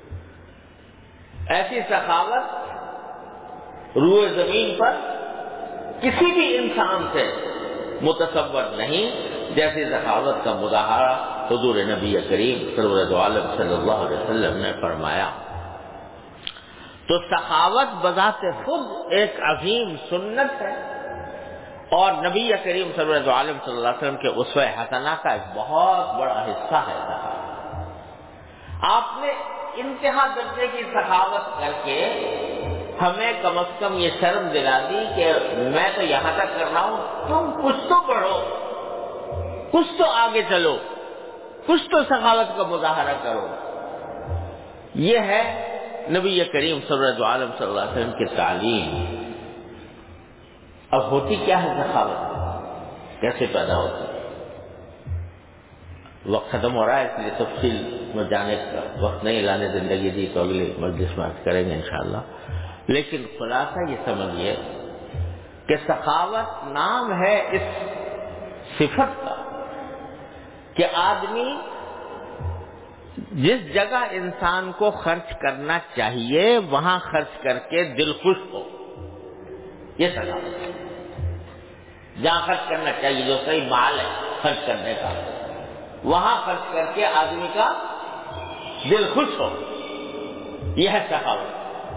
ایسی سخاوت روئے زمین پر کسی بھی انسان سے متصور نہیں جیسی سخاوت کا مظاہرہ حضور نبی کریم سرور عالم صلی اللہ علیہ وسلم نے فرمایا۔ تو سخاوت بذات خود ایک عظیم سنت ہے، اور نبی کریم سرور عالم صلی اللہ علیہ وسلم کے اسوہ حسنہ کا ایک بہت بڑا حصہ ہے سخاوت۔ آپ نے انتہا درجے کی سخاوت کر کے ہمیں کم از کم یہ شرم دلا دی کہ میں تو یہاں تک کر رہا ہوں، تم کچھ تو پڑھو، کچھ تو آگے چلو، کچھ تو سخاوت کا مظاہرہ کرو۔ یہ ہے نبی کریم صلی اللہ علیہ وسلم کی تعلیم۔ اب ہوتی کیا ہے سخاوت، کیسے پیدا ہوتی ہے؟ وقت ختم ہو رہا ہے، اس لیے تفصیل میں جانے کا وقت نہیں، لانے زندگی دی تو اگلی مجلس میں کریں گے انشاءاللہ۔ لیکن خلاصہ یہ سمجھیے کہ سخاوت نام ہے اس صفت کا کہ آدمی جس جگہ انسان کو خرچ کرنا چاہیے وہاں خرچ کر کے دل خوش ہو، یہ سخاوت ہے۔ جہاں خرچ کرنا چاہیے، جو صحیح مال ہے خرچ کرنے کا، وہاں خرچ کر کے آدمی کا دل خوش ہو، یہ ہے سخاوت۔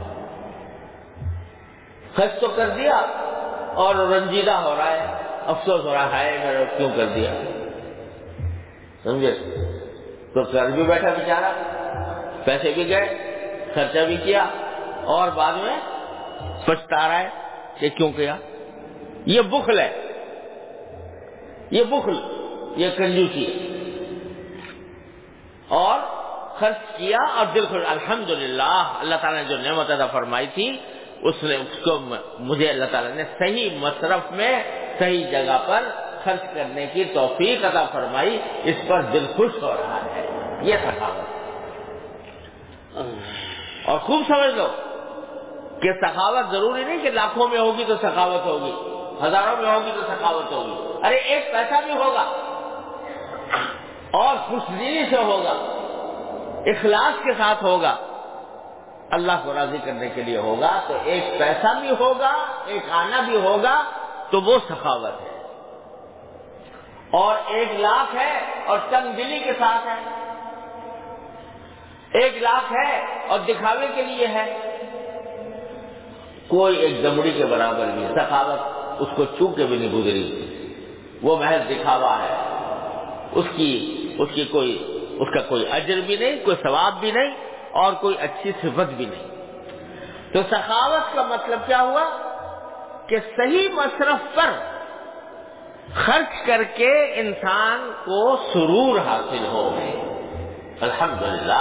خرچ تو کر دیا اور رنجیدہ ہو رہا ہے، افسوس ہو رہا ہے میں نے کیوں کر دیا، سمجھے؟ تو کر بھی بیٹھا بیچارہ، پیسے بھی گئے، خرچہ بھی کیا، اور بعد میں پچھتا رہا ہے کہ کیوں کیا۔ یہ بخل ہے، یہ بخل، یہ کنجوسی ہے۔ اور خرچ کیا اور دل خوش، الحمدللہ اللہ تعالیٰ نے جو نعمت عطا فرمائی تھی اس کو مجھے اللہ تعالیٰ نے صحیح مصرف میں صحیح جگہ پر خرچ کرنے کی توفیق عطا فرمائی، اس پر دل خوش ہو رہا ہے، یہ سخاوت۔ اور خوب سمجھ لو کہ سخاوت ضروری نہیں کہ لاکھوں میں ہوگی تو سخاوت ہوگی، ہزاروں میں ہوگی تو سخاوت ہوگی۔ ارے ایک پیسہ بھی ہوگا اور خوش دلی سے ہوگا، اخلاص کے ساتھ ہوگا، اللہ کو راضی کرنے کے لیے ہوگا، تو ایک پیسہ بھی ہوگا، ایک آنا بھی ہوگا، تو وہ سخاوت ہے۔ اور 1,00,000 ہے اور تنگ دلی کے ساتھ ہے، 1,00,000 ہے اور دکھاوے کے لیے ہے، کوئی ایک دمڑی کے برابر بھی، سخاوت اس کو چھو کے بھی نہیں گزری، وہ محض دکھاوا ہے، اس کا کوئی اجر بھی نہیں، کوئی ثواب بھی نہیں، اور کوئی اچھی صفت بھی نہیں۔ تو سخاوت کا مطلب کیا ہوا کہ صحیح مصرف پر خرچ کر کے انسان کو سرور حاصل ہو، الحمدللہ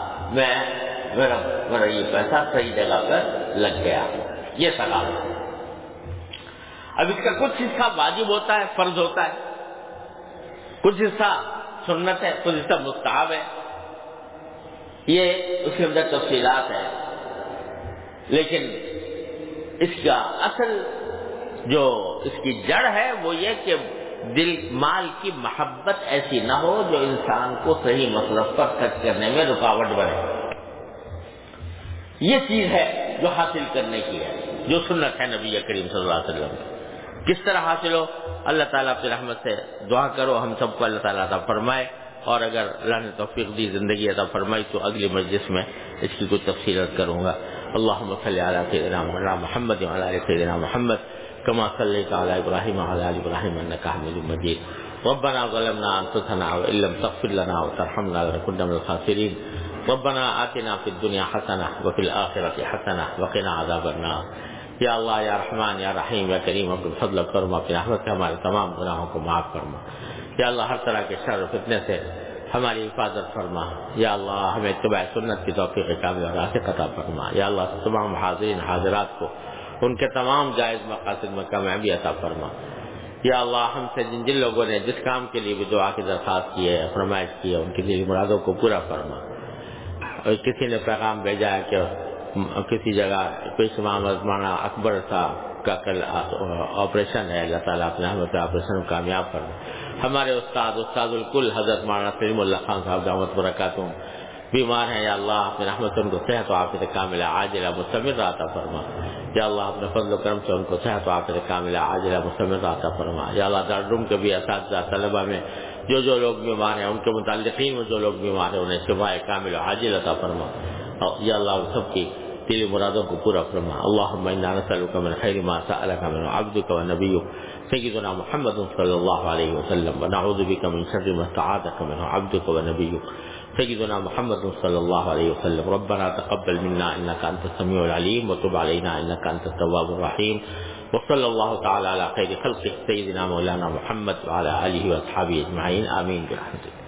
میرا یہ پیسہ صحیح جگہ پر لگ گیا، یہ سخاوت ہے۔ اب اس کا کچھ حصہ واجب ہوتا ہے، فرض ہوتا ہے، کچھ حصہ سنت ہے، کچھ حصہ مستحب ہے، یہ اس کے اندر تفصیلات ہیں۔ لیکن اس کا اصل جو اس کی جڑ ہے وہ یہ کہ دل مال کی محبت ایسی نہ ہو جو انسان کو صحیح مصرف پر خرچ کرنے میں رکاوٹ بنے، یہ چیز ہے جو حاصل کرنے کی ہے، جو سنت ہے نبی کریم صلی اللہ علیہ وسلم۔ کس طرح حاصل ہو؟ اللہ تعالیٰ اپنی رحمت سے دعا کرو ہم سب کو اللہ تعالیٰ عطا فرمائے، اور اگر اللہ نے توفیق دی، زندگی عطا فرمائی، تو اگلی مجلس میں اس کی کوئی تفصیلات کروں گا۔ اللہم صلی علی سیدنا محمد وعلی آل سیدنا محمد كما صليت على إبراهيم وعلى آل إبراهيم إنك حميد مجيد. ربنا ظلمنا أنفسنا وإن لم تغفر لنا وترحمنا لنكن من الخاسرين. ربنا آتنا في الدنيا حسنة وفي الآخرة حسنة وقنا عذاب النار. یا اللہ یا رحمان یا رحیم یا کریم اپنے فضل و کرم اپنی رحمت سے ہمارے تمام گناہوں کو معاف فرما. یا اللہ ہر طرح کے شر و فتنے سے ہماری حفاظت فرما. یا اللہ ہمیں اتباع سنت کی توفیق کاملہ اور راسخ عطا فرما. یا اللہ تمام حاضرین حاضرات کو ان کے تمام جائز مقاصد میں کامیابی عطا فرما. یا اللہ ہم سے جن لوگوں نے جس کام کے لیے بھی دعا کی درخواست کی ہے فرمائش کی ہے ان کی دلی مرادوں کو پورا فرما. اور کسی نے پیغام بھیجا ہے کہ کسی جگہ پیش محمد مولانا اکبر صاحب کا کل آپریشن ہے، اللہ تعالیٰ اپنے رحمت سے آپریشن کامیاب فرما. ہمارے استاد الکل حضرت مولانا سلیم اللہ خان صاحب دعوت برکاتہم بیمار ہیں. یا اللہ اپنے رحمت سے ان کو صحت و عافیت کاملہ عاجلہ مستمرہ عطا فرما. یا اللہ اپنے فضل و کرم سے ان کو صحت و عافیت کاملہ عاجلہ مستمرہ عطا فرما. یا اللہ دارالعلوم کے بھی اساتذہ طلبہ میں جو لوگ بیمار ہیں ان کے متعلقین میں جو لوگ بیمار ہیں انہیں شفاء کامل عاجل عطا فرما. یا اللہ سب کی دلی مرادوں کو پورا فرما. اللهم انا نسألك من خير ما سألك منه عبدك ونبيك سيدنا محمد صلى الله عليه وسلم ونعوذ بك من شر ما استعاذك منه عبدك ونبيك سيدنا محمد صلى الله عليه وسلم. ربنا تقبل منا انك انت السميع العليم وتب علينا انك انت التواب الرحيم. وصلى الله تعالى على خير خلقه سيدنا مولانا محمد وعلى اله واصحابه اجمعين. آمين برحمتك.